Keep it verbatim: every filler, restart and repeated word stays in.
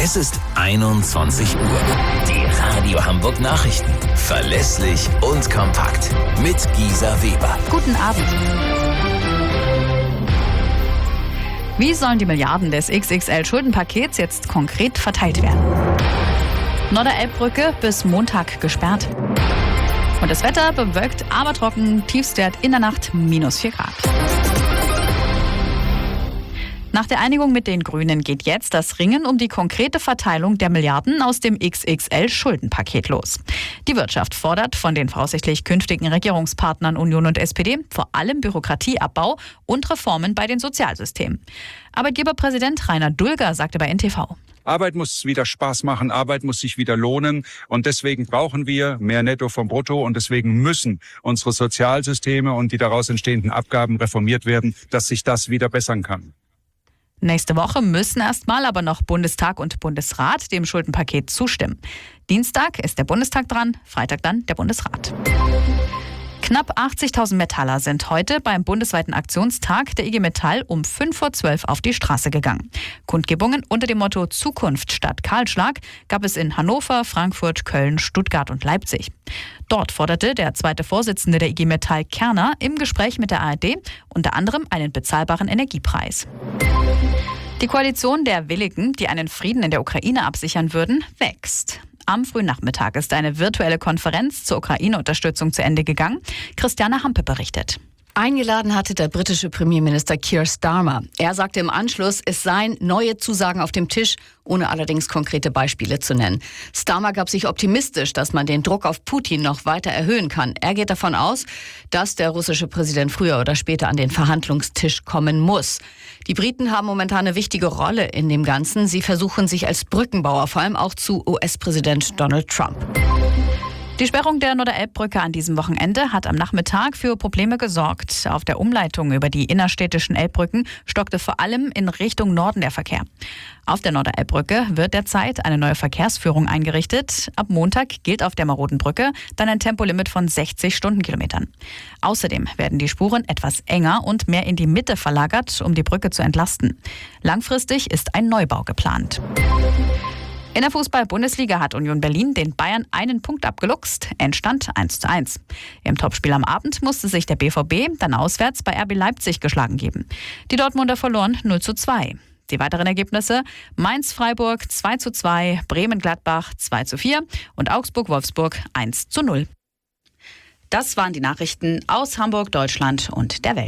Es ist einundzwanzig Uhr. Die Radio Hamburg Nachrichten. Verlässlich und kompakt. Mit Gisa Weber. Guten Abend. Wie sollen die Milliarden des X X L-Schuldenpakets jetzt konkret verteilt werden? Norderelbbrücke bis Montag gesperrt. Und das Wetter bewölkt, aber trocken, Tiefstwert in der Nacht minus vier Grad. Nach der Einigung mit den Grünen geht jetzt das Ringen um die konkrete Verteilung der Milliarden aus dem X X L-Schuldenpaket los. Die Wirtschaft fordert von den voraussichtlich künftigen Regierungspartnern Union und S P D vor allem Bürokratieabbau und Reformen bei den Sozialsystemen. Arbeitgeberpräsident Rainer Dulger sagte bei N T V: Arbeit muss wieder Spaß machen, Arbeit muss sich wieder lohnen und deswegen brauchen wir mehr Netto vom Brutto und deswegen müssen unsere Sozialsysteme und die daraus entstehenden Abgaben reformiert werden, dass sich das wieder bessern kann. Nächste Woche müssen erstmal aber noch Bundestag und Bundesrat dem Schuldenpaket zustimmen. Dienstag ist der Bundestag dran, Freitag dann der Bundesrat. Knapp achtzigtausend Metaller sind heute beim bundesweiten Aktionstag der I G Metall um fünf vor zwölf auf die Straße gegangen. Kundgebungen unter dem Motto Zukunft statt Kahlschlag gab es in Hannover, Frankfurt, Köln, Stuttgart und Leipzig. Dort forderte der zweite Vorsitzende der I G Metall, Kerner, im Gespräch mit der A R D unter anderem einen bezahlbaren Energiepreis. Die Koalition der Willigen, die einen Frieden in der Ukraine absichern würden, wächst. Am frühen Nachmittag ist eine virtuelle Konferenz zur Ukraine-Unterstützung zu Ende gegangen. Christiane Hampe berichtet. Eingeladen hatte der britische Premierminister Keir Starmer. Er sagte im Anschluss, es seien neue Zusagen auf dem Tisch, ohne allerdings konkrete Beispiele zu nennen. Starmer gab sich optimistisch, dass man den Druck auf Putin noch weiter erhöhen kann. Er geht davon aus, dass der russische Präsident früher oder später an den Verhandlungstisch kommen muss. Die Briten haben momentan eine wichtige Rolle in dem Ganzen. Sie versuchen sich als Brückenbauer, vor allem auch zu U S-Präsident Donald Trump. Die Sperrung der Norderelbbrücke an diesem Wochenende hat am Nachmittag für Probleme gesorgt. Auf der Umleitung über die innerstädtischen Elbbrücken stockte vor allem in Richtung Norden der Verkehr. Auf der Norderelbbrücke wird derzeit eine neue Verkehrsführung eingerichtet. Ab Montag gilt auf der maroden Brücke dann ein Tempolimit von sechzig Stundenkilometern. Außerdem werden die Spuren etwas enger und mehr in die Mitte verlagert, um die Brücke zu entlasten. Langfristig ist ein Neubau geplant. In der Fußball-Bundesliga hat Union Berlin den Bayern einen Punkt abgeluchst. Endstand eins zu eins. Im Topspiel am Abend musste sich der B V B dann auswärts bei R B Leipzig geschlagen geben. Die Dortmunder verloren null zu zwei. Die weiteren Ergebnisse: Mainz-Freiburg zwei zu zwei, Bremen-Gladbach zwei zu vier und Augsburg-Wolfsburg eins zu null. Das waren die Nachrichten aus Hamburg, Deutschland und der Welt.